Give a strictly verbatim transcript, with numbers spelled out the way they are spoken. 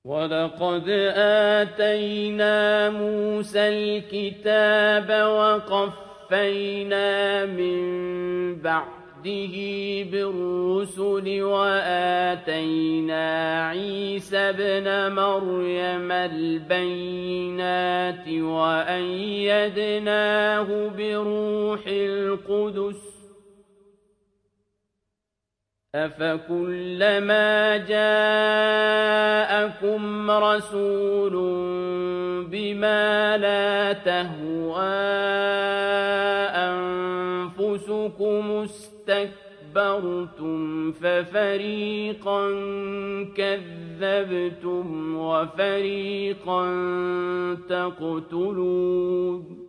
وَلَقَدْ آتَيْنَا مُوسَى الْكِتَابَ وَقَفَّيْنَا مِن بَعْدِهِ بِالرُّسُلِ وَآتَيْنَا عِيسَى ابْنَ مَرْيَمَ الْبَيِّنَاتِ وَأَيَّدْنَاهُ بِرُوحِ الْقُدُسِ ۗ أَفَكُلَّمَا جَاءَكُمْ رَسُولٌ بِمَا لَا تَهْوَىٰ أَنفُسُكُمُ اسْتَكْبَرْتُمْ فَفَرِيقًا كَذَّبْتُمْ وَفَرِيقًا تَقْتُلُونَ